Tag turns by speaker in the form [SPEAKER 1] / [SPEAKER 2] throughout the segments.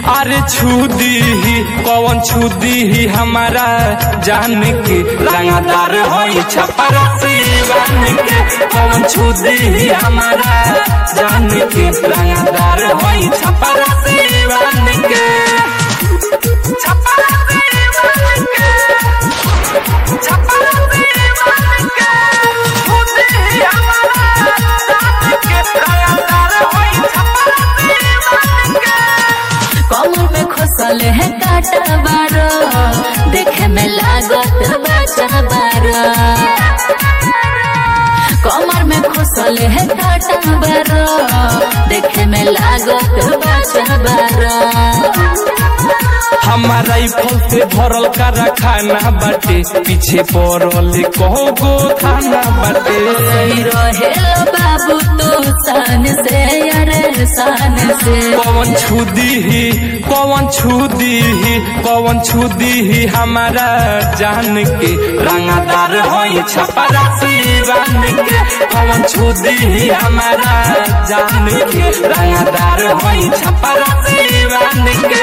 [SPEAKER 1] अरे छुदी ही कौन छुदी ही हमारा जान के रंगदार होई छपरा सिवान के कौन छुदी ही हमारा जान के रंगदार होई छपरा सिवान के छपरा सिवान के छपरा सिवान के छुदी ही हमारा जान के रंगदार होई छपरा सिवान के
[SPEAKER 2] कमर में खोसल है काटा बारो देखे में लागत बच्चा बारो कमर में खोसल है काटा बारो देखे में लागत बच्चा बारो
[SPEAKER 1] हमारा राइफल से भरल करा खाना बाटे पीछे पड़ल कहो थाना बाटे
[SPEAKER 2] रहे बाबू तू सान से अरे सान से
[SPEAKER 1] कौन छुदी ही कौन छुदी ही कौन छुदी ही हमारा जान के रंगदार होई छपरा सिवान के कौन छुदी ही हमारा जान के रंगदार होई छपरा सिवान के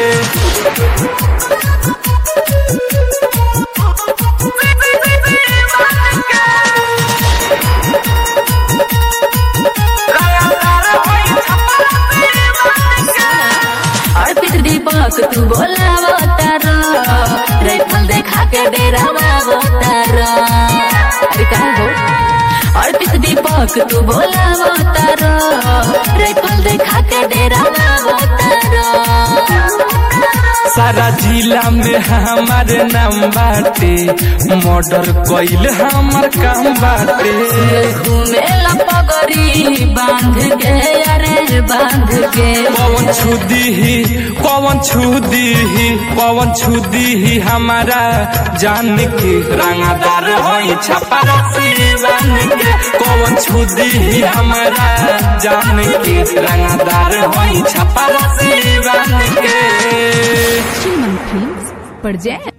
[SPEAKER 2] अर्पित दीपक तू बोलावो तारो राइफल देखा के डेरावो तारो अरे कहाँ हो अर्पित दीपक तू बोलावो तारो राइफल देखा के डेरावो तारो
[SPEAKER 1] सारा जिला में हमारे नाम बाटे मर्डर कइल हमार काम बाटे
[SPEAKER 2] घूमे पगड़ी बांध के अरे बांध के
[SPEAKER 1] कौन छुदी ही कौन छुदी ही कौन छुदी ही हमारा जान के रंगदार होई छपरा सिवान के कौन छुदी ही हमारा जान के रंगदार होई छपरा सिवान के
[SPEAKER 3] Human Films present